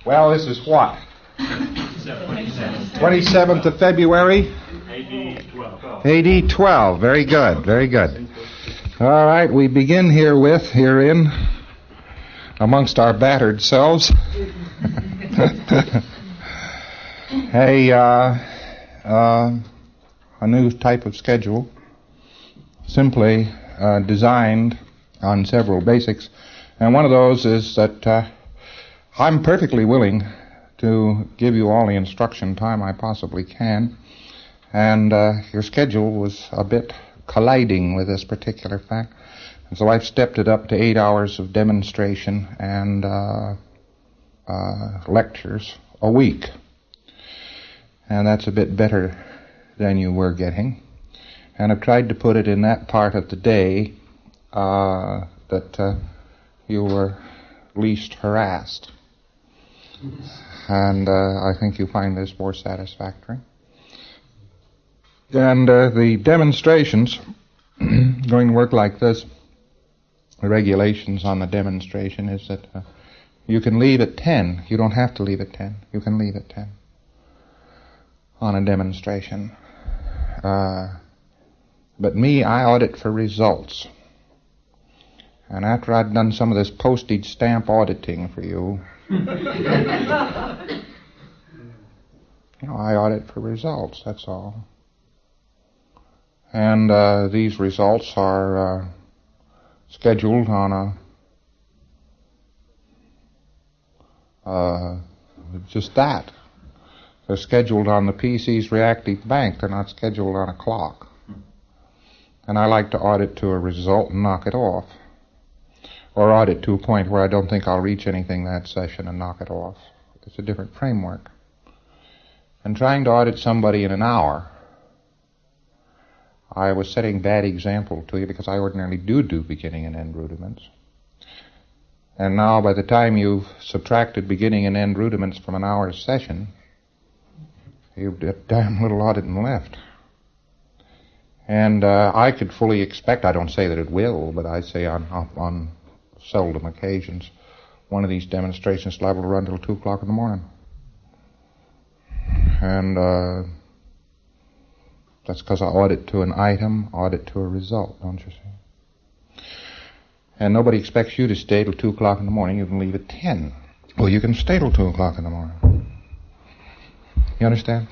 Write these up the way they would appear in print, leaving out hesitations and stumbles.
Well, this is what? 27th of February? AD 12. AD 12. Very good, very good. All right, we begin herein, amongst our battered selves, a new type of schedule, simply designed on several basics. And one of those is that I'm perfectly willing to give you all the instruction time I possibly can. And your schedule was a bit colliding with this particular fact. And so I've stepped it up to 8 hours of demonstration and lectures a week. And that's a bit better than you were getting. And I've tried to put it in that part of the day that you were least harassed. And I think you find this more satisfactory. And the demonstrations going to work like this. The regulations on the demonstration is that you can leave at 10. You don't have to leave at 10. You can leave at 10 on a demonstration. But me, I audit for results. And after I've done some of this postage stamp auditing for you, I audit for results, that's all. And these results are scheduled on just that. They're scheduled on the PC's reactive bank. They're not scheduled on a clock. And I like to audit to a result and knock it off. Or audit to a point where I don't think I'll reach anything that session and knock it off. It's a different framework. And trying to audit somebody in an hour, I was setting bad example to you because I ordinarily do beginning and end rudiments. And now by the time you've subtracted beginning and end rudiments from an hour's session, you've got damn little auditing left. And I could fully expect, I don't say that it will, but I say on seldom occasions, one of these demonstrations liable to run till 2 o'clock in the morning. And that's because I audit to an item, audit to a result, don't you see? And nobody expects you to stay till 2 o'clock in the morning. You can leave at 10. Well, you can stay till 2 o'clock in the morning. You understand?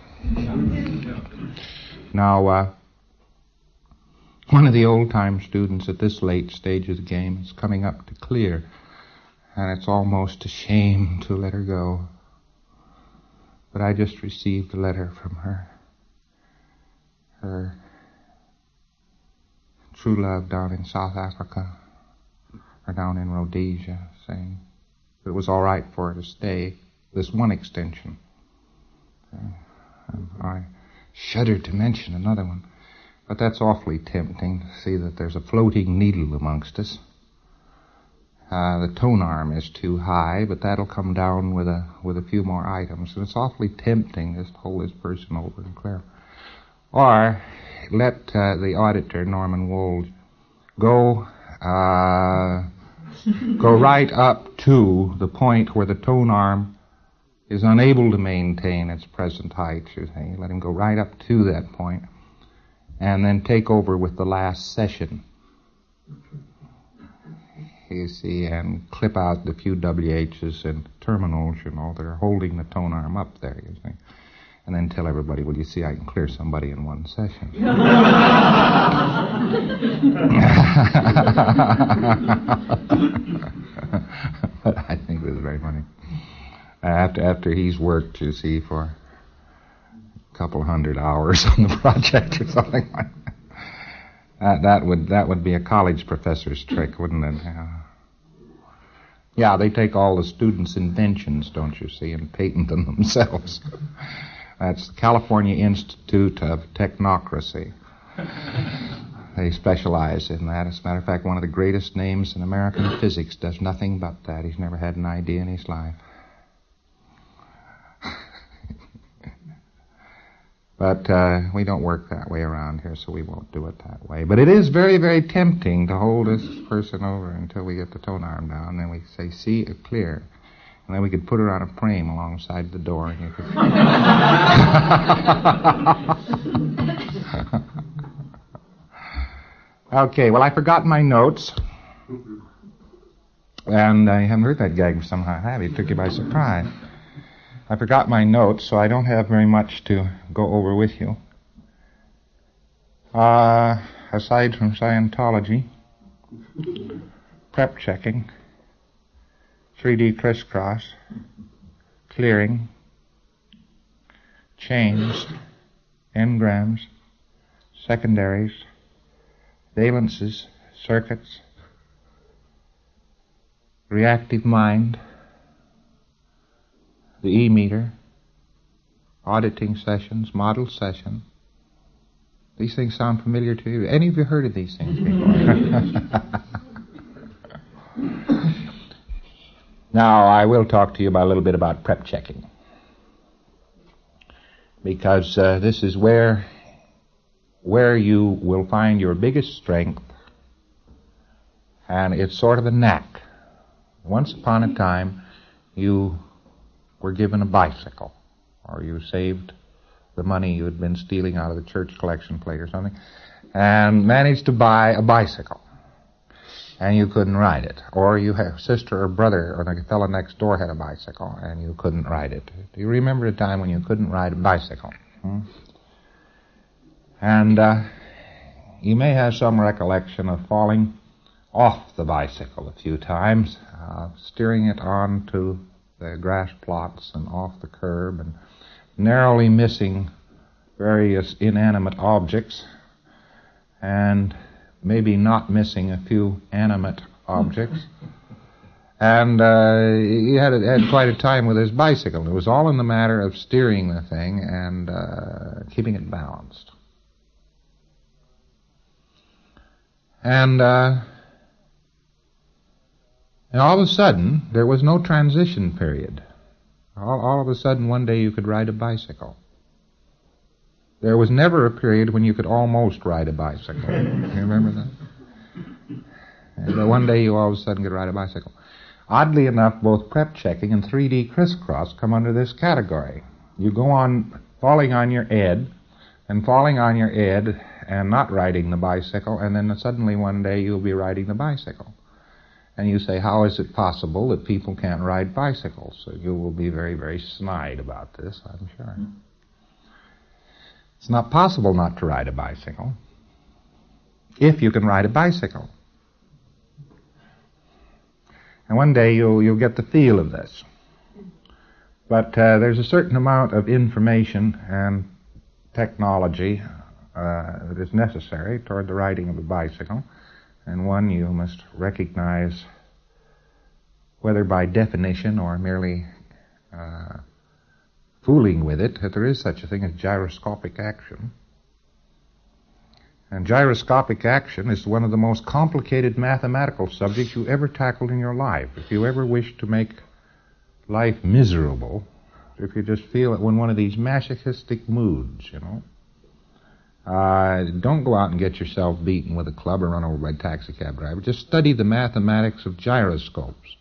Now, one of the old-time students at this late stage of the game is coming up to clear, and it's almost a shame to let her go. But I just received a letter from her. Her true love down in South Africa, or down in Rhodesia, saying it was all right for her to stay this one extension. And I shudder to mention another one. But that's awfully tempting to see that there's a floating needle amongst us. The tone arm is too high, but that'll come down with a few more items. And it's awfully tempting just to hold this person over and clear. Or let the auditor, Norman Wold, go right up to the point where the tone arm is unable to maintain its present height, you see. Let him go right up to that point. And then take over with the last session. You see, and clip out the few WHs and terminals, that are holding the tone arm up there, you see. And then tell everybody, well, you see, I can clear somebody in one session. But I think this is very funny. After he's worked, you see, for couple hundred hours on the project or something like that. That would be a college professor's trick, wouldn't it? Yeah, they take all the students' inventions, don't you see, and patent them themselves. That's the California Institute of Technocracy. They specialize in that. As a matter of fact, one of the greatest names in American physics does nothing but that. He's never had an idea in his life. But we don't work that way around here, so we won't do it that way. But it is very, very tempting to hold this person over until we get the tone arm down. Then we say, see, clear. And then we could put her on a frame alongside the door, and you could... Okay, well, I forgot my notes. And I haven't heard that gag somehow, have you? It took you by surprise. I forgot my notes, so I don't have very much to go over with you. Aside from Scientology, prep checking, 3D crisscross, clearing, chains, engrams, secondaries, valences, circuits, reactive mind, the E-meter, auditing sessions, model session. These things sound familiar to you? Any of you heard of these things before? Now, I will talk to you about a little bit about prep checking. Because this is where you will find your biggest strength, and it's sort of a knack. Once upon a time, you were given a bicycle, or you saved the money you had been stealing out of the church collection plate or something, and managed to buy a bicycle, and you couldn't ride it. Or you have a sister or brother or the fellow next door had a bicycle, and you couldn't ride it. Do you remember a time when you couldn't ride a bicycle? And you may have some recollection of falling off the bicycle a few times, steering it onto the grass plots and off the curb, and narrowly missing various inanimate objects, and maybe not missing a few animate objects. And he had quite a time with his bicycle. It was all in the matter of steering the thing and keeping it balanced. And all of a sudden, there was no transition period. All of a sudden, one day you could ride a bicycle. There was never a period when you could almost ride a bicycle. You remember that? And one day you all of a sudden could ride a bicycle. Oddly enough, both prep checking and 3D crisscross come under this category. You go on falling on your head and falling on your head and not riding the bicycle, and then suddenly one day you'll be riding the bicycle. And you say, how is it possible that people can't ride bicycles? So you will be very, very snide about this, I'm sure. It's not possible not to ride a bicycle if you can ride a bicycle. And one day you'll get the feel of this. But there's a certain amount of information and technology that is necessary toward the riding of a bicycle. And one, you must recognize, whether by definition or merely fooling with it, that there is such a thing as gyroscopic action. And gyroscopic action is one of the most complicated mathematical subjects you ever tackled in your life. If you ever wish to make life miserable, if you just feel it in one of these masochistic moods, you know, don't go out and get yourself beaten with a club or run over by a taxi cab driver. Just study the mathematics of gyroscopes.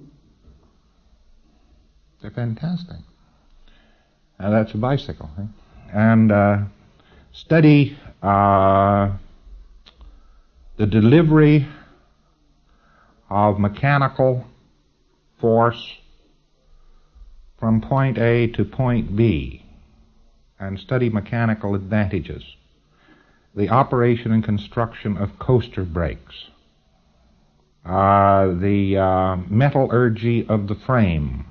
They're fantastic. Now that's a bicycle. Eh? And study the delivery of mechanical force from point A to point B, and study mechanical advantages. The operation and construction of coaster brakes, the metallurgy of the frame.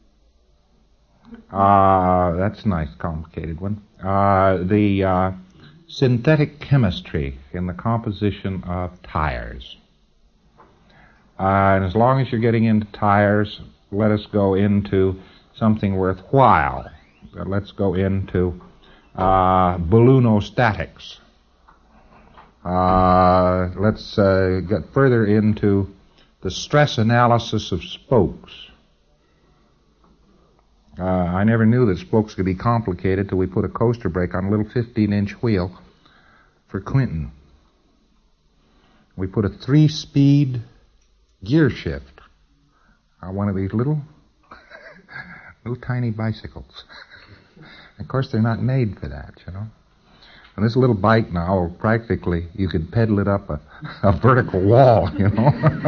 That's a nice, complicated one. The synthetic chemistry in the composition of tires. And as long as you're getting into tires, let us go into something worthwhile. Let's go into ballonostatics. Let's get further into the stress analysis of spokes. I never knew that spokes could be complicated till we put a coaster brake on a little 15-inch wheel for Clinton. We put a 3-speed gear shift on one of these little Little tiny bicycles. Of course, they're not made for that, you know. And this little bike now, practically, you could pedal it up a vertical wall, you know.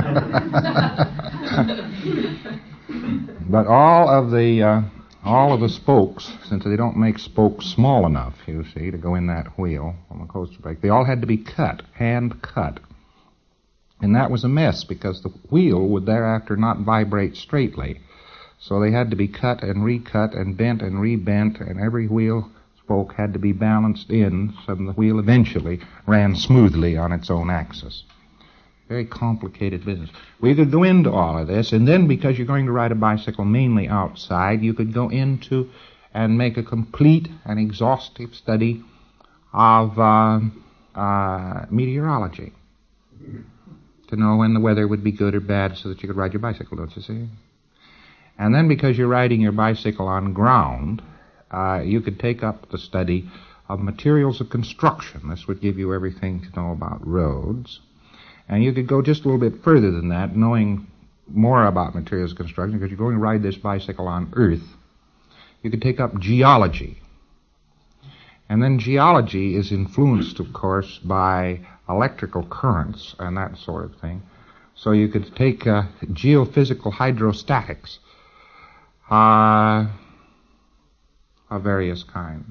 But all of the spokes, since they don't make spokes small enough, you see, to go in that wheel on the coaster bike, they all had to be cut, hand cut. And that was a mess because the wheel would thereafter not vibrate straightly. So they had to be cut and recut and bent and rebent, and every wheel spoke had to be balanced in so the wheel eventually ran smoothly on its own axis. Very complicated business. We could go into all of this, and then because you're going to ride a bicycle mainly outside, you could go into and make a complete and exhaustive study of meteorology to know when the weather would be good or bad so that you could ride your bicycle, don't you see? And then because you're riding your bicycle on ground, you could take up the study of materials of construction. This would give you everything to know about roads. And you could go just a little bit further than that, knowing more about materials of construction, because you're going to ride this bicycle on Earth. You could take up geology. And then geology is influenced, of course, by electrical currents and that sort of thing. So you could take geophysical hydrostatics of various kinds.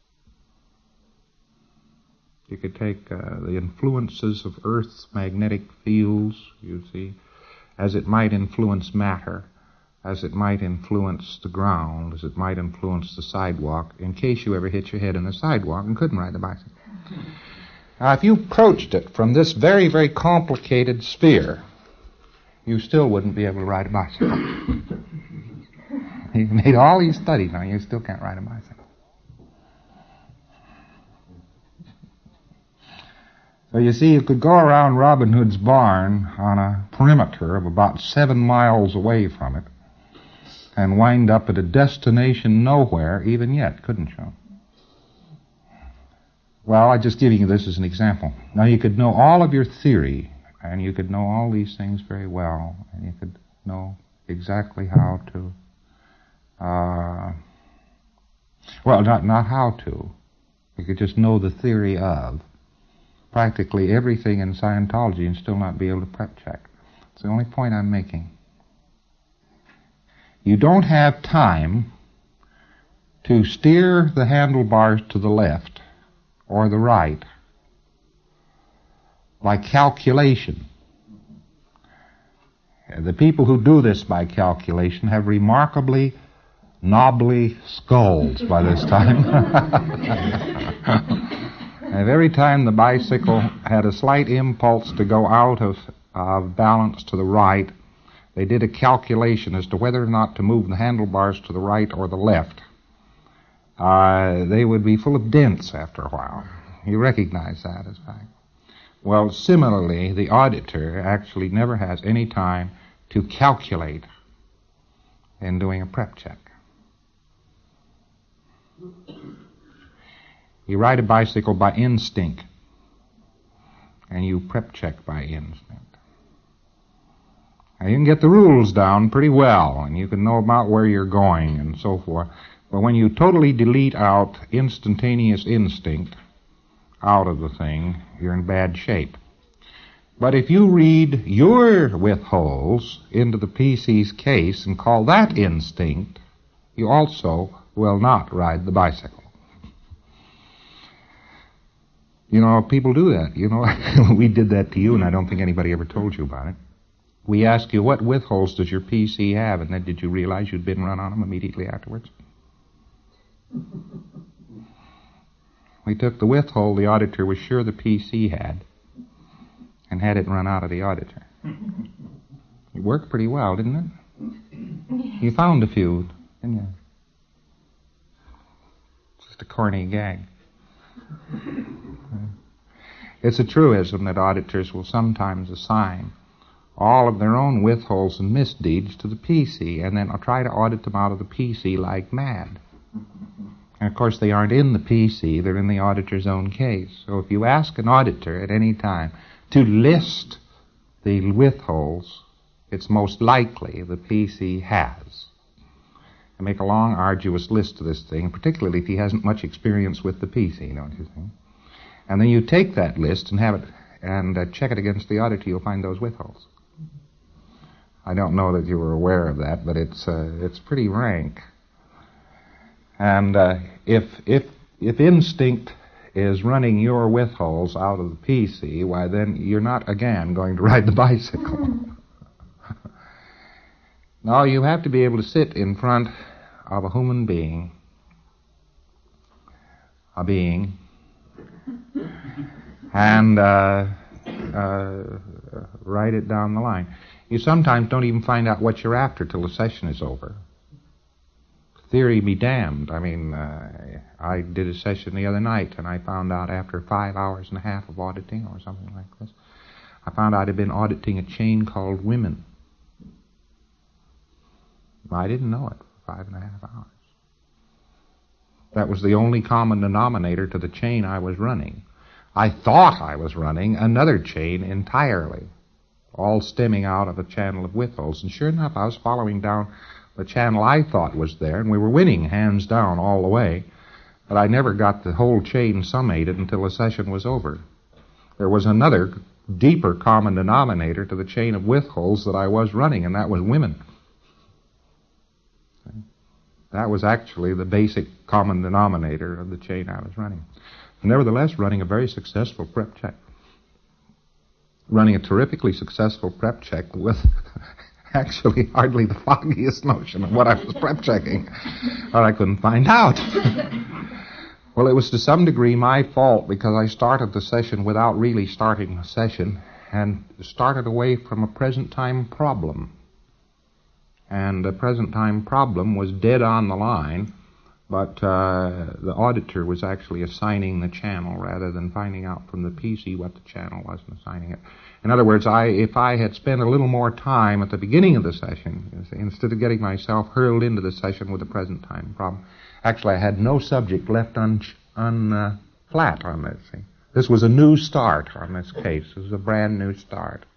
You could take the influences of Earth's magnetic fields, you see, as it might influence matter, as it might influence the ground, as it might influence the sidewalk, in case you ever hit your head in the sidewalk and couldn't ride the bicycle. Now, if you approached it from this very, very complicated sphere, you still wouldn't be able to ride a bicycle. You've made all these studies now, you still can't ride a bicycle. So you see, you could go around Robin Hood's barn on a perimeter of about 7 miles away from it and wind up at a destination nowhere even yet, couldn't you? Well, I'm just giving you this as an example. Now, you could know all of your theory, and you could know all these things very well, and you could know exactly how to, not how to. You could just know the theory of practically everything in Scientology and still not be able to prep check. It's the only point I'm making. You don't have time to steer the handlebars to the left or the right by calculation. The people who do this by calculation have remarkably knobbly skulls by this time. And every time the bicycle had a slight impulse to go out of balance to the right, they did a calculation as to whether or not to move the handlebars to the right or the left. They would be full of dents after a while. You recognize that as fact. Well, similarly, the auditor actually never has any time to calculate in doing a prep check. You ride a bicycle by instinct, and you prep check by instinct. Now, you can get the rules down pretty well, and you can know about where you're going and so forth, but when you totally delete out instantaneous instinct out of the thing, you're in bad shape. But if you read your withholds into the PC's case and call that instinct, you also will not ride the bicycle. You know, people do that. You know, we did that to you, and I don't think anybody ever told you about it. We ask you, what withholds does your PC have? And then did you realize you'd been run on them immediately afterwards? We took the withhold the auditor was sure the PC had and had it run out of the auditor. It worked pretty well, didn't it? You found a few, didn't you? Just a corny gag. It's a truism that auditors will sometimes assign all of their own withholds and misdeeds to the PC and then try to audit them out of the PC like mad. And of course they aren't in the PC, they're in the auditor's own case. So if you ask an auditor at any time to list the withholds, it's most likely the PC has. and make a long, arduous list of this thing, particularly if he hasn't much experience with the PC, don't you think? And then you take that list and have it and check it against the auditor. You'll find those withholds. I don't know that you were aware of that, but it's pretty rank. And if instinct is running your withholds out of the PC, why then you're not again going to ride the bicycle. No, you have to be able to sit in front of a human being, and write it down the line. You sometimes don't even find out what you're after till the session is over. Theory be damned. I mean, I did a session the other night, and I found out after 5 hours and a half of auditing, or something like this, I found out I'd been auditing a chain called Women. I didn't know it for 5.5 hours. That was the only common denominator to the chain I was running. I thought I was running another chain entirely, all stemming out of a channel of withholds. And sure enough, I was following down the channel I thought was there, and we were winning hands down all the way. But I never got the whole chain summated until the session was over. There was another deeper common denominator to the chain of withholds that I was running, and that was women. That was actually the basic common denominator of the chain I was running. Nevertheless, running a very successful prep check. Running a terrifically successful prep check with actually hardly the foggiest notion of what I was prep checking, or I couldn't find out. Well, it was to some degree my fault because I started the session without really starting the session and started away from a present time problem. And the present time problem was dead on the line, but the auditor was actually assigning the channel rather than finding out from the PC what the channel was and assigning it. In other words, if I had spent a little more time at the beginning of the session, you see, instead of getting myself hurled into the session with a present time problem, actually I had no subject left flat on this. See? This was a new start on this case. This was a brand new start.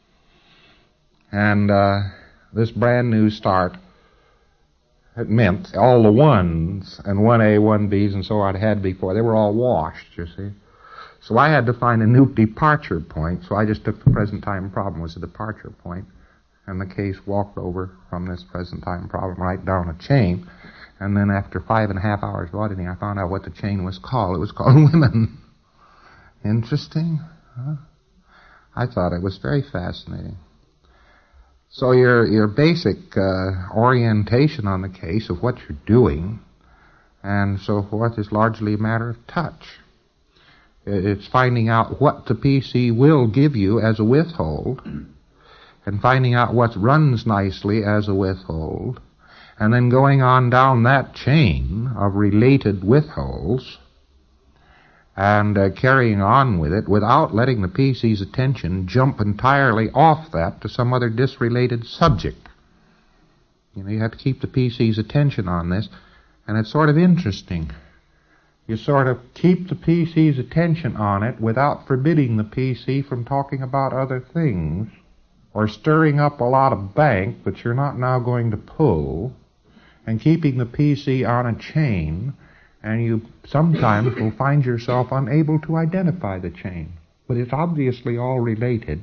And this brand new start, it meant all the ones and 1A, 1Bs and so on I had before, they were all washed, you see. So I had to find a new departure point, so I just took the present time problem as a departure point, and the case walked over from this present time problem right down a chain, and then after 5.5 hours of auditing, I found out what the chain was called. It was called Women. Interesting, huh? I thought it was very fascinating. So your basic orientation on the case of what you're doing and so forth is largely a matter of touch. It's finding out what the PC will give you as a withhold and finding out what runs nicely as a withhold and then going on down that chain of related withholds and carrying on with it without letting the PC's attention jump entirely off that to some other disrelated subject. You know, you have to keep the PC's attention on this, and it's sort of interesting. You sort of keep the PC's attention on it without forbidding the PC from talking about other things or stirring up a lot of bank that you're not now going to pull, and keeping the PC on a chain. And you sometimes will find yourself unable to identify the chain. But it's obviously all related.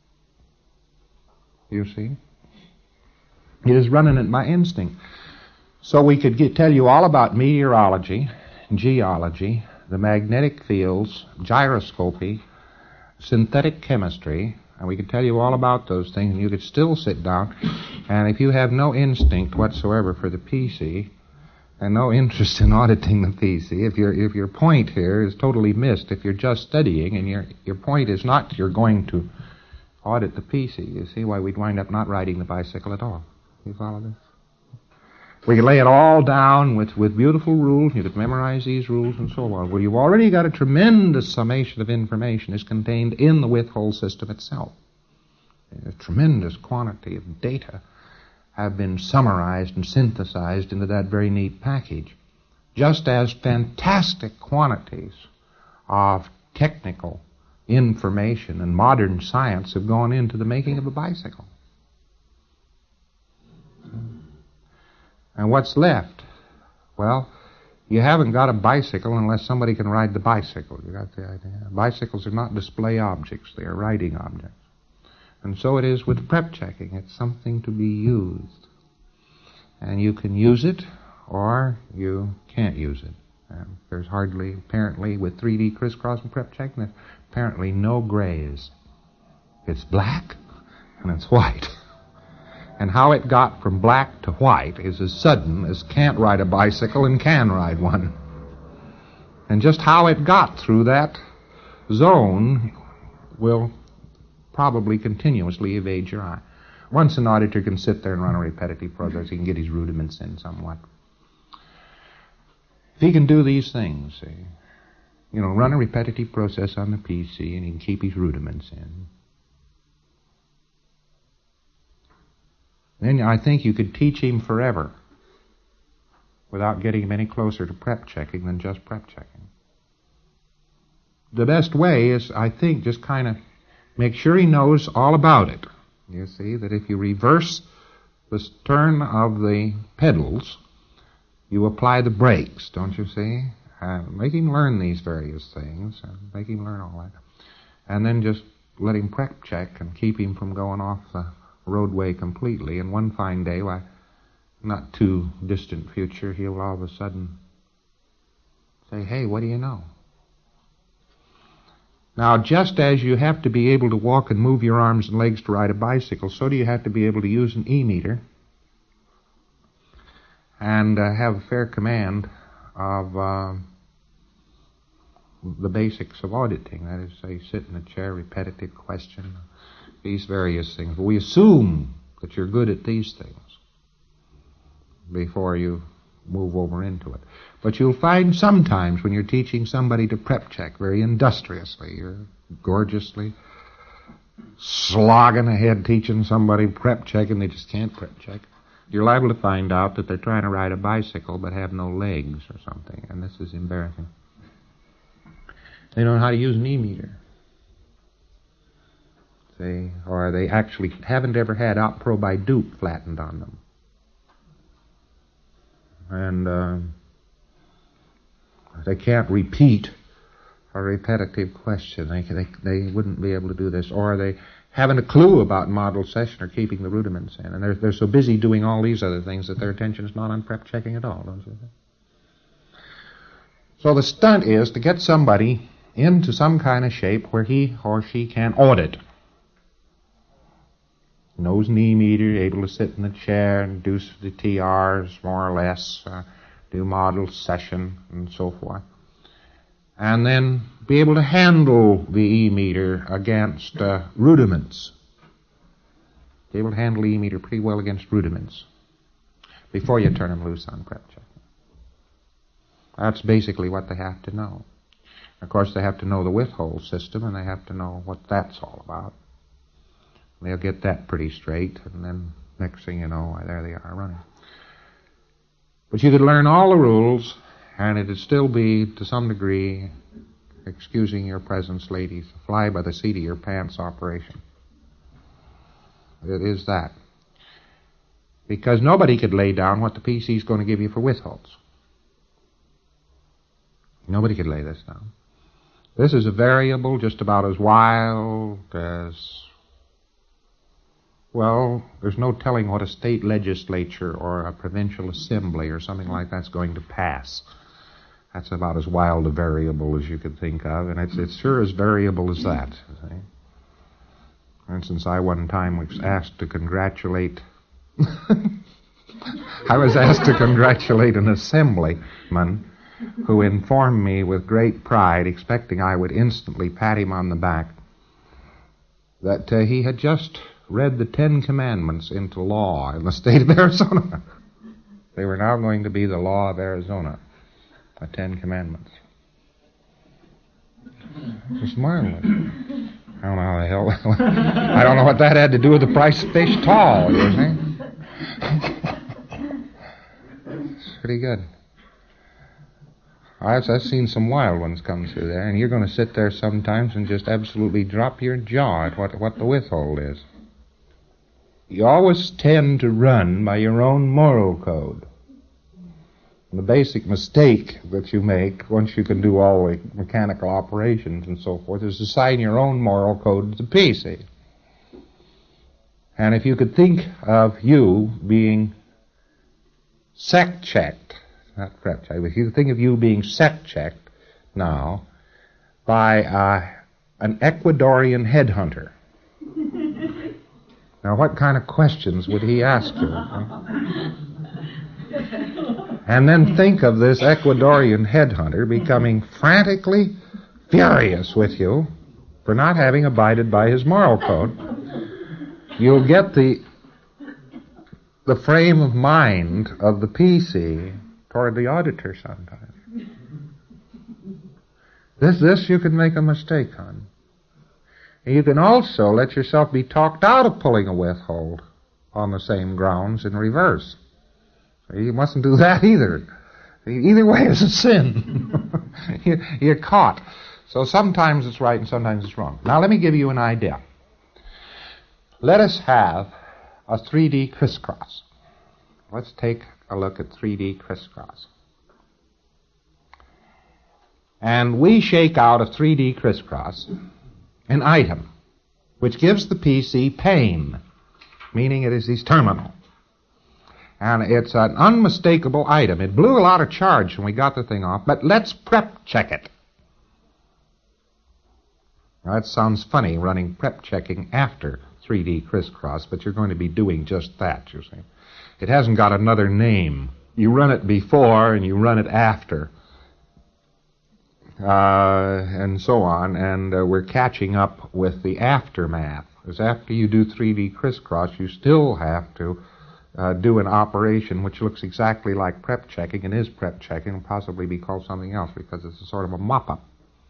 You see? It is running at my instinct. So we could tell you all about meteorology, geology, the magnetic fields, gyroscopy, synthetic chemistry, and we could tell you all about those things, and you could still sit down, and if you have no instinct whatsoever for the PC, and no interest in auditing the PC, if your point here is totally missed, if you're just studying and your point is not you're going to audit the PC, you see why we'd wind up not riding the bicycle at all. You follow this? We could lay it all down with beautiful rules. You could memorize these rules and so on. Well, you've already got a tremendous summation of information is contained in the withhold system itself. A tremendous quantity of data have been summarized and synthesized into that very neat package, just as fantastic quantities of technical information and modern science have gone into the making of a bicycle. And what's left? Well, you haven't got a bicycle unless somebody can ride the bicycle. You got the idea? Bicycles are not display objects. They are riding objects. And so it is with prep checking. It's something to be used. And you can use it or you can't use it. There's hardly, apparently, with 3D crisscross and prep checking, there's apparently no grays. It's black and it's white. And how it got from black to white is as sudden as can't ride a bicycle and can ride one. And just how it got through that zone will probably continuously evade your eye. Once an auditor can sit there and run a repetitive process, he can get his rudiments in somewhat. If he can do these things, run a repetitive process on the PC and he can keep his rudiments in, then I think you could teach him forever without getting him any closer to prep checking than just prep checking. The best way is, I think, just kind of make sure he knows all about it. You see, that if you reverse the turn of the pedals, you apply the brakes, don't you see? Make him learn these various things, and make him learn all that. And then just let him prep check and keep him from going off the roadway completely. And one fine day, not too distant future, he'll all of a sudden say, hey, what do you know? Now, just as you have to be able to walk and move your arms and legs to ride a bicycle, so do you have to be able to use an e-meter and have a fair command of the basics of auditing. That is, say, sit in a chair, repetitive question, these various things. But we assume that you're good at these things before you move over into it. But you'll find sometimes when you're teaching somebody to prep check very industriously, you're gorgeously slogging ahead teaching somebody prep check and they just can't prep check. You're liable to find out that they're trying to ride a bicycle but have no legs or something, and this is embarrassing. They don't know how to use an e-meter. Or they actually haven't ever had OpPro by Duke flattened on them. And they can't repeat a repetitive question. They wouldn't be able to do this. Or they haven't a clue about model session or keeping the rudiments in. And they're so busy doing all these other things that their attention is not on prep checking at all, don't you think? So the stunt is to get somebody into some kind of shape where he or she can audit. Knows an e-meter, able to sit in the chair and do the TRs more or less, do model session and so forth. And then be able to handle the e-meter against rudiments. Be able to handle the e-meter pretty well against rudiments before you turn them loose on prep checking. That's basically what they have to know. Of course, they have to know the withhold system, and they have to know what that's all about. They'll get that pretty straight, and then next thing you know, there they are running. But you could learn all the rules, and it'd still be, to some degree, excusing your presence, ladies, a fly by the seat of your pants operation. It is that. Because nobody could lay down what the PC is going to give you for withholds. Nobody could lay this down. This is a variable just about as wild as... Well, there's no telling what a state legislature or a provincial assembly or something like that's going to pass. That's about as wild a variable as you could think of, and it's sure as variable as that. See? For instance, I one time was asked to congratulate... I was asked to congratulate an assemblyman who informed me with great pride, expecting I would instantly pat him on the back, that he had just read the 10 Commandments into law in the state of Arizona. They were now going to be the law of Arizona, the 10 Commandments. It's marvelous. I don't know how the hell... I don't know what that had to do with the price of fish tall, you see? It's pretty good. I've seen some wild ones come through there, and you're going to sit there sometimes and just absolutely drop your jaw at what the withhold is. You always tend to run by your own moral code. The basic mistake that you make once you can do all the mechanical operations and so forth is assign your own moral code to the PC. And if you could think of you being sect-checked, not prep-checked, but if you could think of you being sect-checked now by an Ecuadorian headhunter. Now, what kind of questions would he ask you? And then think of this Ecuadorian headhunter becoming frantically furious with you for not having abided by his moral code. You'll get the frame of mind of the PC toward the auditor sometimes. This you can make a mistake on. And you can also let yourself be talked out of pulling a withhold on the same grounds in reverse. You mustn't do that either. Either way is a sin. You're caught. So sometimes it's right and sometimes it's wrong. Now let me give you an idea. Let us have a 3D crisscross. Let's take a look at 3D crisscross. And we shake out of 3D crisscross an item which gives the PC pain, meaning it is terminal. And it's an unmistakable item. It blew a lot of charge when we got the thing off, but let's prep check it. Now that sounds funny, running prep checking after 3D crisscross, but you're going to be doing just that, you see. It hasn't got another name. You run it before and you run it after. And so on, and we're catching up with the aftermath. Because after you do 3D crisscross, you still have to do an operation which looks exactly like prep checking and is prep checking and possibly be called something else because it's a sort of a mop-up.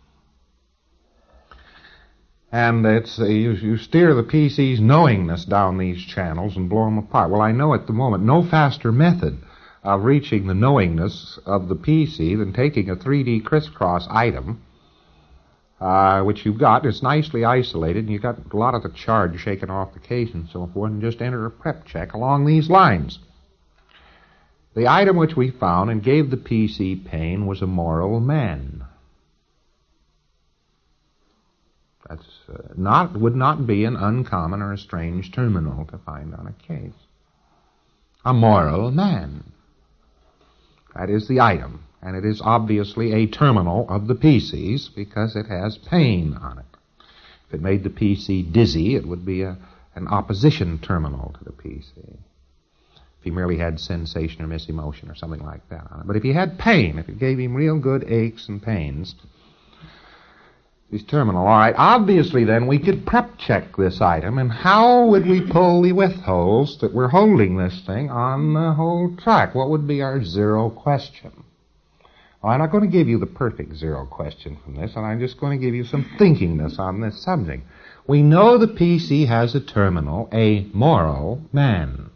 And it's you steer the PC's knowingness down these channels and blow them apart. Well, I know at the moment no faster method of reaching the knowingness of the PC than taking a 3D crisscross item, which you've got, it's nicely isolated, and you've got a lot of the charge shaken off the case and so forth, and just enter a prep check along these lines. The item which we found and gave the PC pain was a moral man. That's would not be an uncommon or a strange terminal to find on a case. A moral man. That is the item, and it is obviously a terminal of the PC's because it has pain on it. If it made the PC dizzy, it would be an opposition terminal to the PC. If he merely had sensation or misemotion or something like that on it. But if he had pain, if it gave him real good aches and pains, he's terminal. All right, obviously then we could prep check this item, and how would we pull the withholds that we're holding this thing on the whole track? What would be our zero question? Well, I'm not going to give you the perfect zero question from this, and I'm just going to give you some thinkingness on this subject. We know the PC has a terminal, a moral man.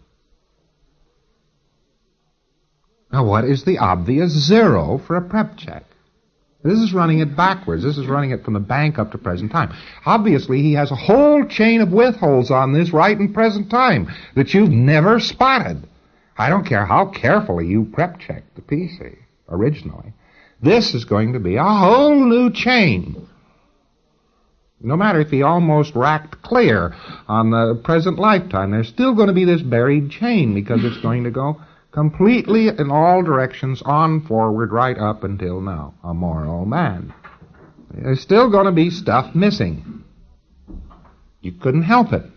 Now what is the obvious zero for a prep check? This is running it backwards. This is running it from the bank up to present time. Obviously, he has a whole chain of withholds on this right in present time that you've never spotted. I don't care how carefully you prep checked the PC originally. This is going to be a whole new chain. No matter if he almost racked clear on the present lifetime, there's still going to be this buried chain because it's going to go completely in all directions, on forward, right up until now. A moral man. There's still going to be stuff missing. You couldn't help it.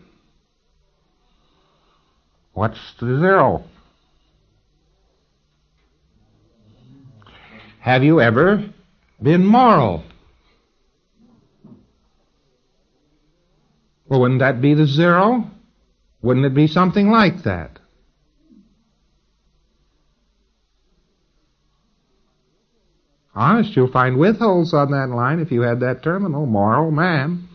What's the zero? Have you ever been moral? Well, wouldn't that be the zero? Wouldn't it be something like that? Honest, you'll find withholds on that line if you had that terminal, moral man.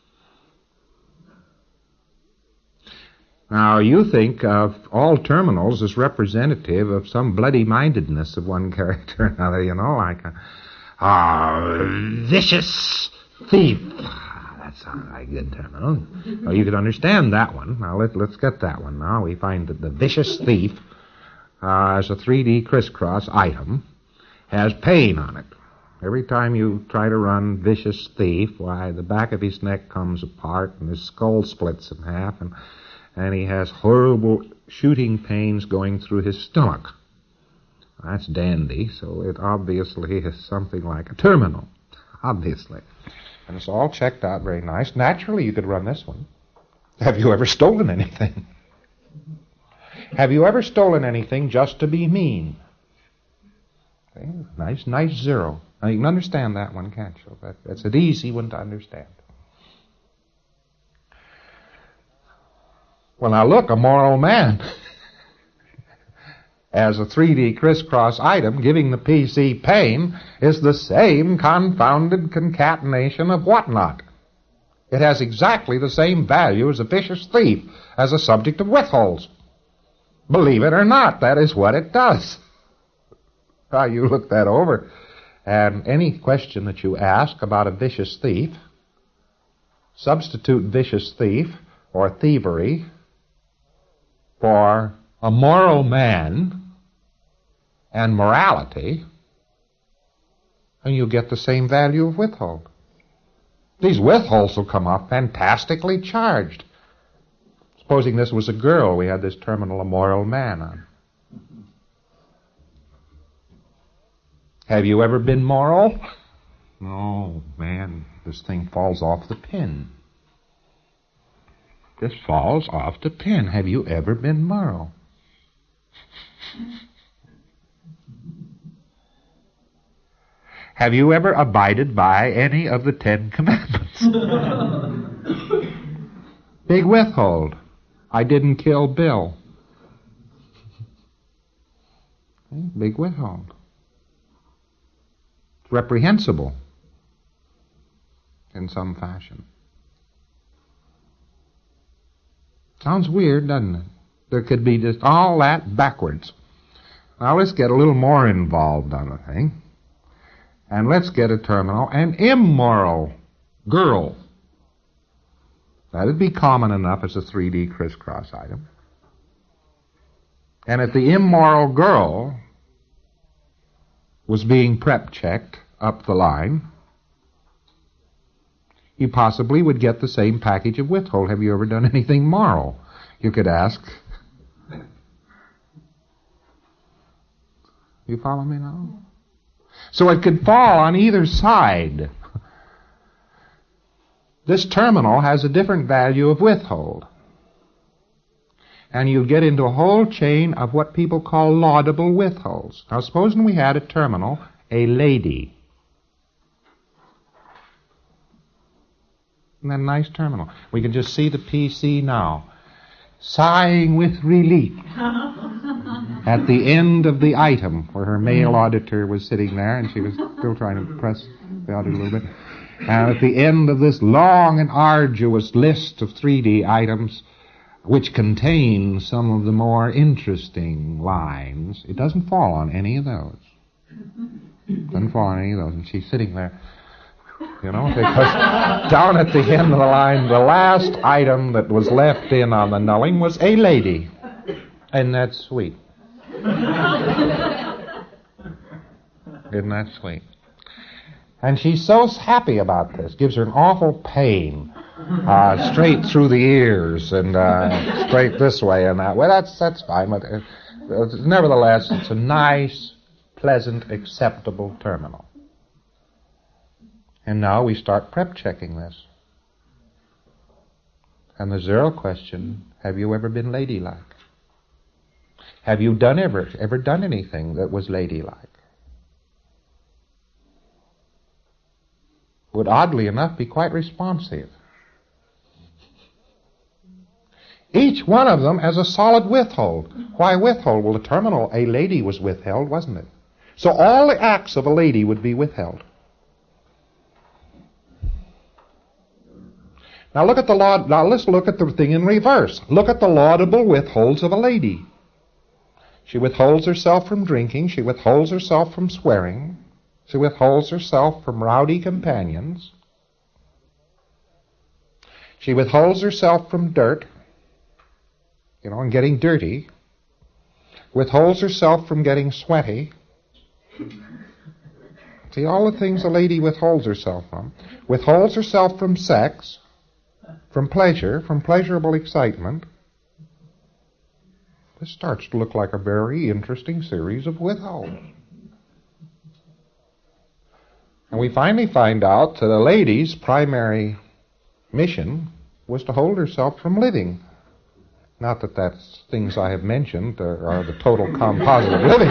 Now, you think of all terminals as representative of some bloody-mindedness of one character or another, you know, like a vicious thief. That sounds like a good terminal. Well, you could understand that one. Now, let's get that one. Now, we find that the vicious thief as a 3D crisscross item has pain on it. Every time you try to run Vicious Thief, why, the back of his neck comes apart and his skull splits in half, and he has horrible shooting pains going through his stomach. That's dandy, so it obviously is something like a terminal, obviously. And it's all checked out very nice. Naturally, you could run this one. Have you ever stolen anything? Have you ever stolen anything just to be mean? Okay, nice zero. Now, you can understand that one, can't you? That's an easy one to understand. Well, now look, a moral man as a 3D crisscross item giving the PC pain is the same confounded concatenation of whatnot. It has exactly the same value as a vicious thief as a subject of withholds. Believe it or not, that is what it does. Now, you look that over, and any question that you ask about a vicious thief, substitute vicious thief or thievery for a moral man and morality, and you get the same value of withhold. These withholds will come up fantastically charged. Supposing this was a girl, we had this terminal immoral man on. Have you ever been moral? Oh, man, this thing falls off the pin. This falls off the pin. Have you ever been moral? Have you ever abided by any of the 10 Commandments? Big withhold. I didn't kill Bill. Big withhold. Reprehensible in some fashion. Sounds weird, doesn't it? There could be just all that backwards. Now let's get a little more involved on the thing. And let's get a terminal, an immoral girl. That'd be common enough as a 3D crisscross item. And if the immoral girl was being prep checked up the line, you possibly would get the same package of withhold. Have you ever done anything moral? You could ask. You follow me now? So it could fall on either side. This terminal has a different value of withhold. And you get into a whole chain of what people call laudable withholds. Now, supposing we had a terminal, a lady. Isn't that a nice terminal? We can just see the PC now, sighing with relief at the end of the item where her male auditor was sitting there and she was still trying to press the auditor a little bit. And at the end of this long and arduous list of 3D items, which contain some of the more interesting lines, it doesn't fall on any of those. It doesn't fall on any of those. And she's sitting there, you know, because down at the end of the line, the last item that was left in on the nulling was a lady. And that's sweet. Isn't that sweet? And she's so happy about this. Gives her an awful pain. Straight through the ears and straight this way and that way. That's fine. But nevertheless, it's a nice, pleasant, acceptable terminal. And now we start prep checking this. And the zero question, have you ever been ladylike? Have you ever done anything that was ladylike? Would oddly enough be quite responsive. Each one of them has a solid withhold. Why withhold? Well, the terminal, a lady was withheld, wasn't it? So all the acts of a lady would be withheld. Now let's look at the thing in reverse. Look at the laudable withholds of a lady. She withholds herself from drinking. She withholds herself from swearing. She withholds herself from rowdy companions. She withholds herself from dirt, and getting dirty. withholds herself from getting sweaty. See, all the things a lady withholds herself from. Withholds herself from sex, from pleasure, from pleasurable excitement. This starts to look like a very interesting series of withholds. And we finally find out that a lady's primary mission was to hold herself from living. Not that that's things I have mentioned are the total composite of living.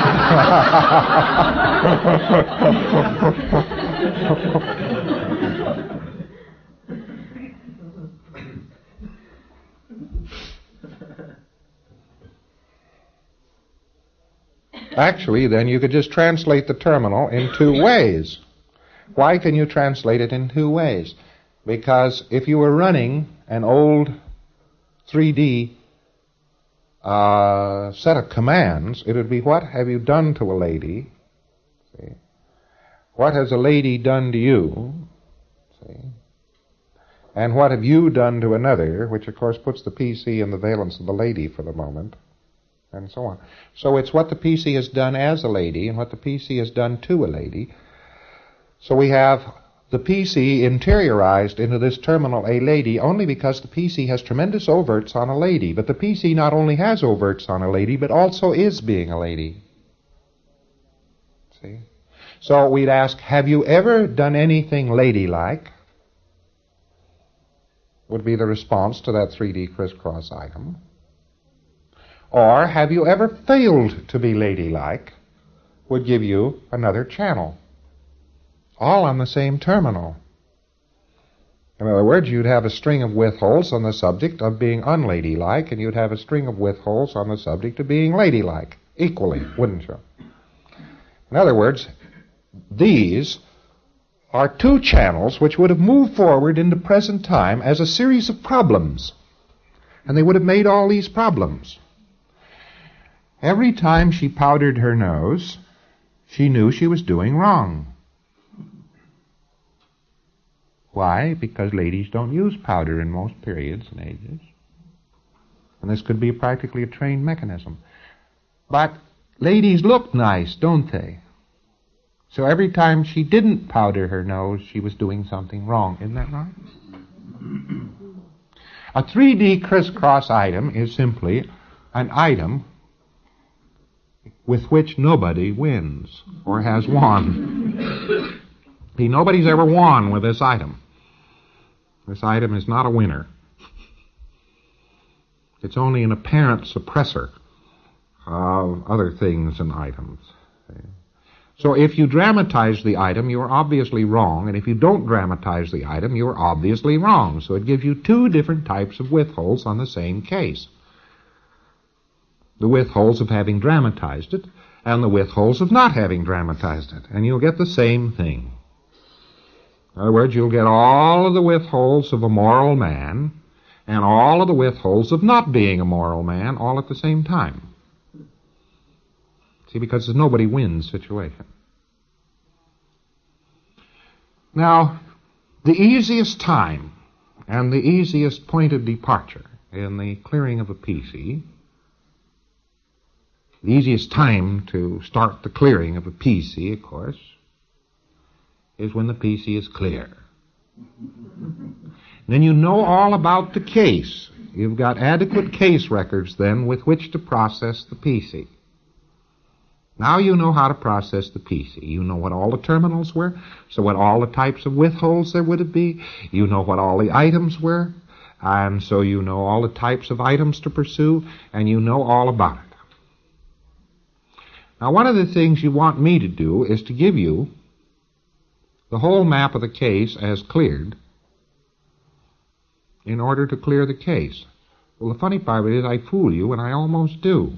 Actually, then you could just translate the terminal in two ways. Why can you translate it in two ways? Because if you were running an old 3D set of commands, it would be, what have you done to a lady? See? What has a lady done to you? See? And what have you done to another, which of course puts the PC in the valence of the lady for the moment, and so on. So it's what the PC has done as a lady and what the PC has done to a lady. So we have the PC interiorized into this terminal, a lady, only because the PC has tremendous overts on a lady. But the PC not only has overts on a lady, but also is being a lady. See? So we'd ask, have you ever done anything ladylike? Would be the response to that 3D crisscross item. Or, have you ever failed to be ladylike? Would give you another channel. All on the same terminal. In other words, you'd have a string of withholds on the subject of being unladylike, and you'd have a string of withholds on the subject of being ladylike, equally, wouldn't you? In other words, these are two channels which would have moved forward into present time as a series of problems. And they would have made all these problems. Every time she powdered her nose, she knew she was doing wrong. Why? Because ladies don't use powder in most periods and ages. And this could be practically a trained mechanism. But ladies look nice, don't they? So every time she didn't powder her nose, she was doing something wrong. Isn't that right? A 3D crisscross item is simply an item with which nobody wins or has won. See, nobody's ever won with this item. This item is not a winner. It's only an apparent suppressor of other things and items. So if you dramatize the item, you're obviously wrong, and if you don't dramatize the item, you're obviously wrong. So it gives you two different types of withholds on the same case. The withholds of having dramatized it, and the withholds of not having dramatized it. And you'll get the same thing. In other words, you'll get all of the withholds of a moral man, and all of the withholds of not being a moral man, all at the same time. See, because it's a nobody wins situation. Now, the easiest time and the easiest point of departure in the clearing of a PC, the easiest time to start the clearing of a PC, of course, is when the PC is clear. Then you know all about the case. You've got adequate case records then with which to process the PC. Now you know how to process the PC. You know what all the terminals were, so what all the types of withholds there would be. You know what all the items were, and so you know all the types of items to pursue, and you know all about it. Now, one of the things you want me to do is to give you the whole map of the case as cleared in order to clear the case. Well, the funny part of it is I fool you, and I almost do.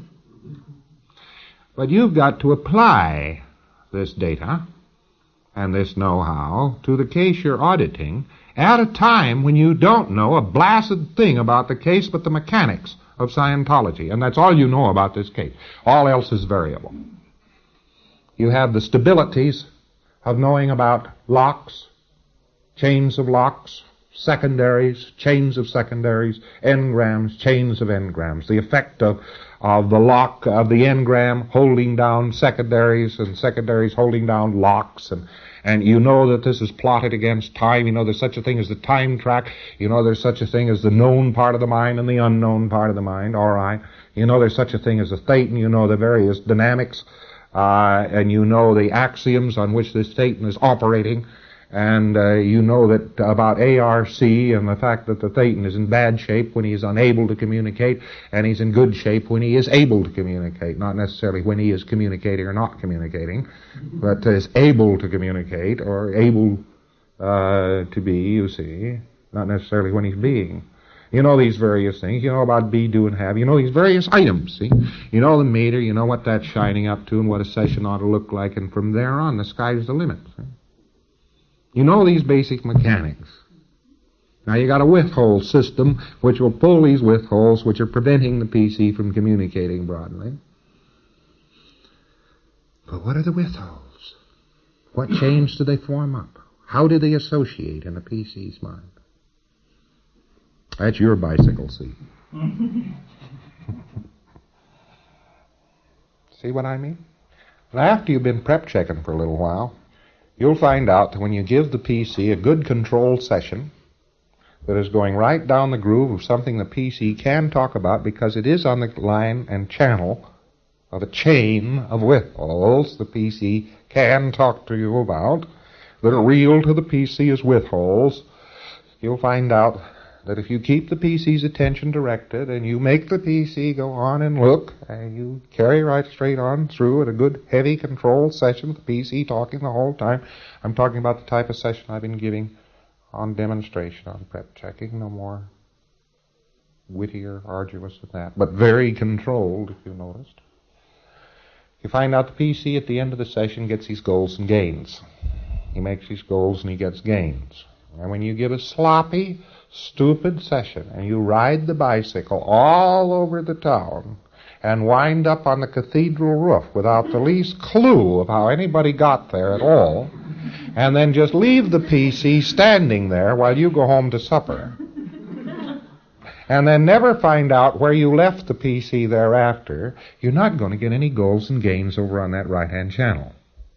But you've got to apply this data and this know-how to the case you're auditing at a time when you don't know a blasted thing about the case but the mechanics of Scientology. And that's all you know about this case. All else is variable. You have the stabilities of knowing about locks, chains of locks, secondaries, chains of secondaries, n-grams, chains of n-grams. The effect of the lock of the n-gram holding down secondaries and secondaries holding down locks, and you know that this is plotted against time. You know there's such a thing as the time track. You know there's such a thing as the known part of the mind and the unknown part of the mind. All right. You know there's such a thing as a thetan. You know the various dynamics, and you know the axioms on which this thetan is operating. And you know that about ARC and the fact that the thetan is in bad shape when he is unable to communicate, and he's in good shape when he is able to communicate. Not necessarily when he is communicating or not communicating, but is able to communicate or able to be, you see, not necessarily when he's being. You know these various things. You know about be, do, and have. You know these various items, see? You know the meter. You know what that's shining up to and what a session ought to look like, and from there on, the sky's the limit, see? You know these basic mechanics. Now you got a withhold system which will pull these withholds which are preventing the PC from communicating broadly. But what are the withholds? What chains do they form up? How do they associate in a PC's mind? That's your bicycle seat. See what I mean? And after you've been prep checking for a little while, you'll find out that when you give the PC a good controlled session that is going right down the groove of something the PC can talk about because it is on the line and channel of a chain of withholds the PC can talk to you about that are real to the PC as withholds, you'll find out that if you keep the PC's attention directed and you make the PC go on and look, and you carry right straight on through at a good, heavy, controlled session with the PC talking the whole time. I'm talking about the type of session I've been giving on demonstration, on prep checking, no more witty or arduous than that, but very controlled, if you noticed. You find out the PC at the end of the session gets these goals and gains. He makes these goals and he gets gains. And when you give a sloppy, stupid session and you ride the bicycle all over the town and wind up on the cathedral roof without the least clue of how anybody got there at all, and then just leave the PC standing there while you go home to supper, and then never find out where you left the PC thereafter, you're not going to get any goals and gains over on that right-hand channel.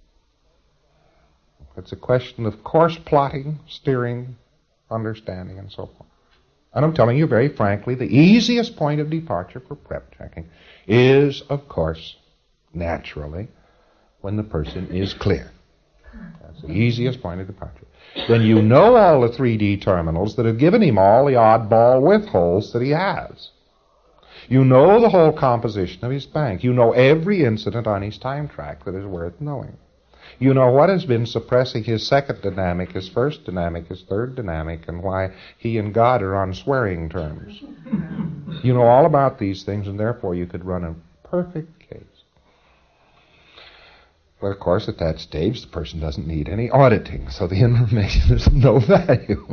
It's a question of course plotting, steering, understanding, and so forth. And I'm telling you very frankly, the easiest point of departure for prep checking is, of course, naturally, when the person is clear. That's the easiest point of departure. Then you know all the 3D terminals that have given him all the oddball withholds that he has. You know the whole composition of his bank. You know every incident on his time track that is worth knowing. You know what has been suppressing his second dynamic, his first dynamic, his third dynamic, and why he and God are on swearing terms. You know all about these things, and therefore you could run a perfect case. But of course, at that stage, the person doesn't need any auditing, so the information is of no value.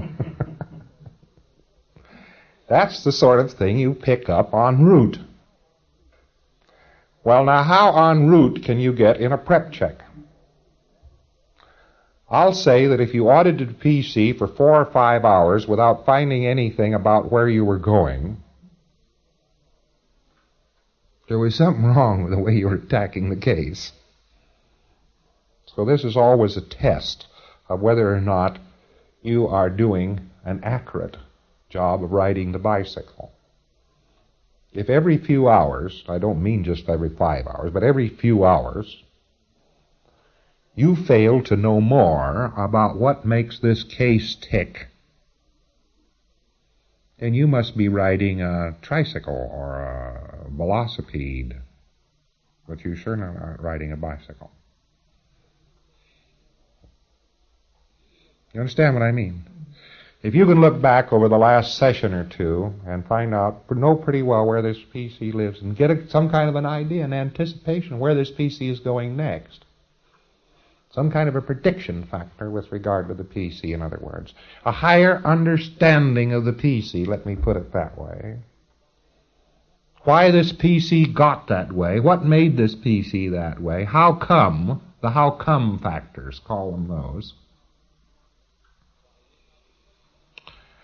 That's the sort of thing you pick up en route. Well, now, how en route can you get in a prep check? I'll say that if you audited a PC for 4 or 5 hours without finding anything about where you were going, there was something wrong with the way you were attacking the case. So this is always a test of whether or not you are doing an accurate job of riding the bicycle. If every few hours, I don't mean just every 5 hours, but every few hours, you fail to know more about what makes this case tick, then you must be riding a tricycle or a velocipede, but you sure not riding a bicycle. You understand what I mean? If you can look back over the last session or two and know pretty well where this PC lives and get some kind of an idea, an anticipation of where this PC is going next, some kind of a prediction factor with regard to the PC, in other words. A higher understanding of the PC, let me put it that way. Why this PC got that way, what made this PC that way, how come, the how come factors, call them those.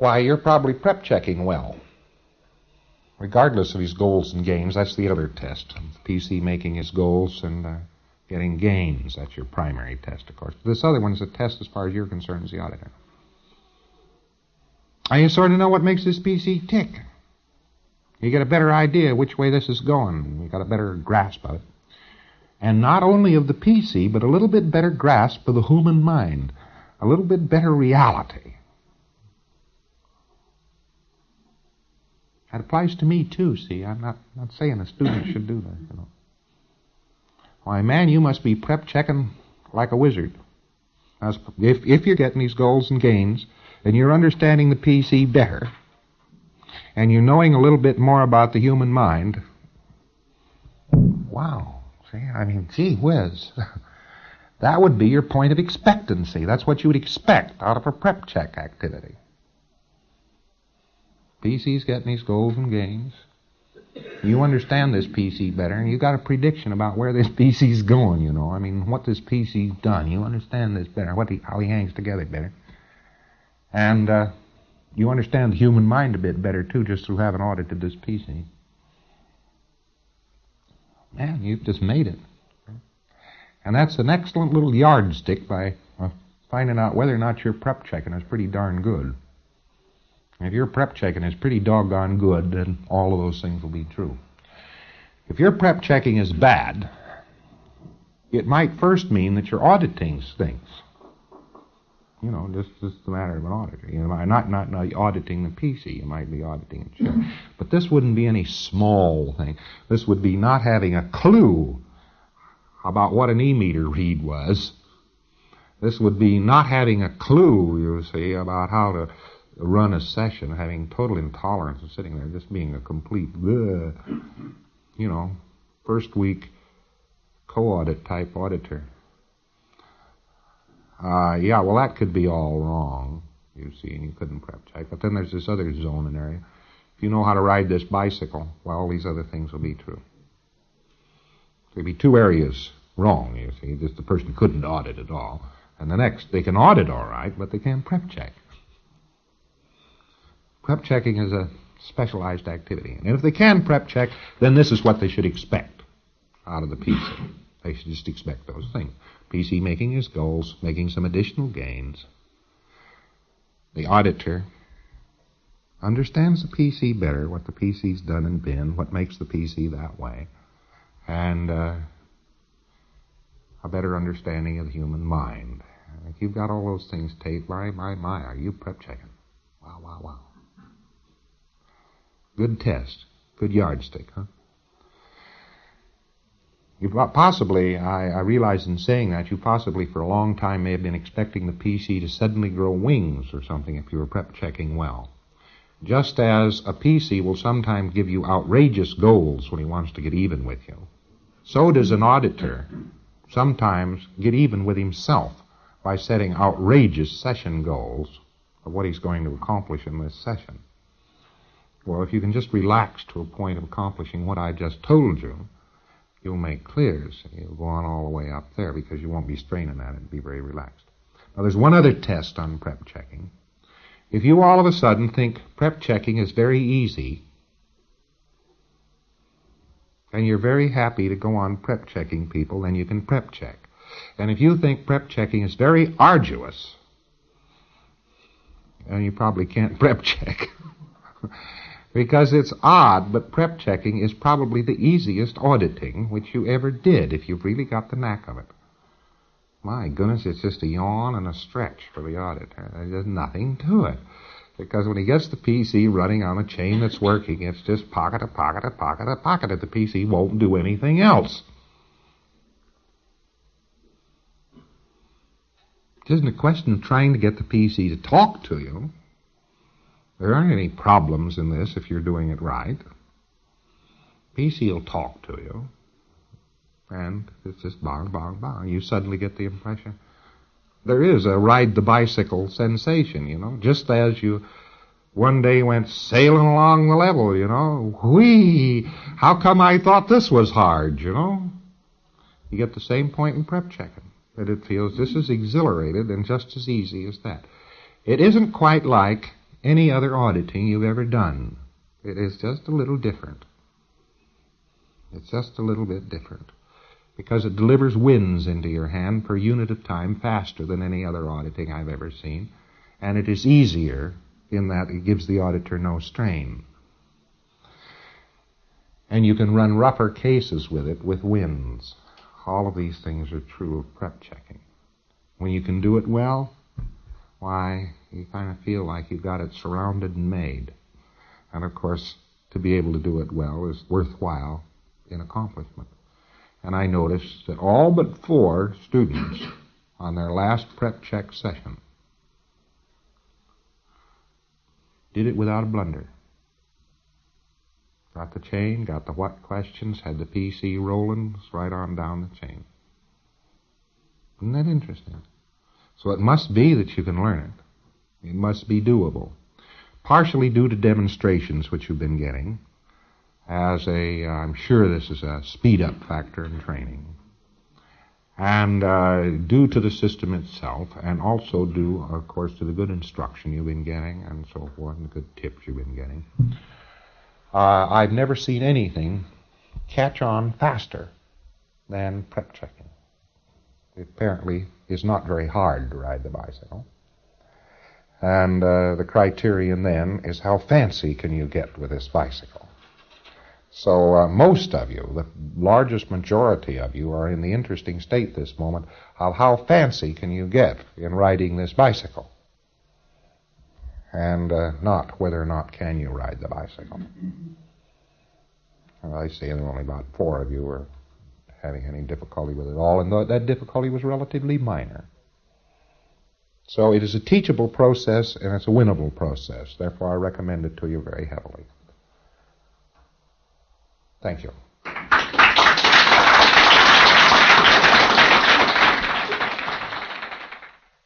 why, you're probably prep checking well. Regardless of his goals and gains, that's the other test. PC making his goals and getting gains. That's your primary test, of course. This other one's a test as far as you're concerned as the auditor. And you sort of know what makes this PC tick. You get a better idea which way this is going. You got a better grasp of it. And not only of the PC, but a little bit better grasp of the human mind. A little bit better reality. That applies to me, too, see. I'm not saying a student should do that, you know. Why, man, you must be prep checking like a wizard. If you're getting these goals and gains, and you're understanding the PC better, and you're knowing a little bit more about the human mind, wow, see, I mean, gee whiz. That would be your point of expectancy. That's what you would expect out of a prep check activity. PC's getting these goals and gains. You understand this PC better, and you got a prediction about where this PC's going, you know. I mean, what this PC's done. You understand this better, how he hangs together better. And you understand the human mind a bit better, too, just through having audited this PC. Man, you've just made it. And that's an excellent little yardstick by finding out whether or not your prep checking is pretty darn good. If your prep checking is pretty doggone good, then all of those things will be true. If your prep checking is bad, it might first mean that your auditing stinks. You know, just a matter of an auditor. You know, not auditing the PC. You might be auditing it, sure. But this wouldn't be any small thing. This would be not having a clue about what an e-meter read was. This would be not having a clue, you see, about how to run a session, having total intolerance of sitting there, just being a complete, first week co-audit type auditor. Well, that could be all wrong, you see, and you couldn't prep check. But then there's this other zone and area. If you know how to ride this bicycle, well, all these other things will be true. There'd be two areas wrong, you see. Just the person couldn't audit at all. And the next, they can audit all right, but they can't prep check. Prep checking is a specialized activity. And if they can prep check, then this is what they should expect out of the PC. They should just expect those things. PC making his goals, making some additional gains. The auditor understands the PC better, what the PC's done and been, what makes the PC that way, and a better understanding of the human mind. If you've got all those things taped, my, are you prep checking? Wow. Good test. Good yardstick, huh? You possibly, I realize in saying that, you possibly for a long time may have been expecting the PC to suddenly grow wings or something if you were prep checking well. Just as a PC will sometimes give you outrageous goals when he wants to get even with you, so does an auditor sometimes get even with himself by setting outrageous session goals of what he's going to accomplish in this session. Well, if you can just relax to a point of accomplishing what I just told you, you'll make clears. You'll go on all the way up there because you won't be straining at it and be very relaxed. Now, there's one other test on prep checking. If you all of a sudden think prep checking is very easy, and you're very happy to go on prep checking people, then you can prep check. And if you think prep checking is very arduous, then you probably can't prep check. Because it's odd, but prep checking is probably the easiest auditing which you ever did, if you've really got the knack of it. My goodness, it's just a yawn and a stretch for the auditor. There's nothing to it. Because when he gets the PC running on a chain that's working, it's just pocket to pocket to pocket to pocket. The PC won't do anything else. It isn't a question of trying to get the PC to talk to you. There aren't any problems in this if you're doing it right. PC will talk to you. And it's just bong, bong, bong. You suddenly get the impression. There is a ride the bicycle sensation, you know. Just as you one day went sailing along the level, you know. Whee! How come I thought this was hard, you know? You get the same point in prep checking. That it feels just as exhilarated and just as easy as that. It isn't quite like any other auditing you've ever done. It is just a little different. It's just a little bit different, because it delivers winds into your hand per unit of time faster than any other auditing I've ever seen, and it is easier in that it gives the auditor no strain. And you can run rougher cases with it with winds. All of these things are true of prep checking. When you can do it well, why, you kind of feel like you've got it surrounded and made. And of course, to be able to do it well is worthwhile in accomplishment. And I noticed that all but 4 students on their last prep check session did it without a blunder. Got the chain, got the what questions, had the PC rolling, right on down the chain. Isn't that interesting? So it must be that you can learn it. It must be doable. Partially due to demonstrations which you've been getting, as I'm sure this is a speed-up factor in training, and due to the system itself, and also due, of course, to the good instruction you've been getting, and so forth, and the good tips you've been getting. I've never seen anything catch on faster than prep checking. It apparently is not very hard to ride the bicycle. And the criterion then is how fancy can you get with this bicycle. So most of you, the largest majority of you, are in the interesting state this moment of how fancy can you get in riding this bicycle, and not whether or not can you ride the bicycle. Well, I see there are only about 4 of you who are having any difficulty with it all, and that difficulty was relatively minor. So it is a teachable process, and it's a winnable process. Therefore, I recommend it to you very heavily. Thank you.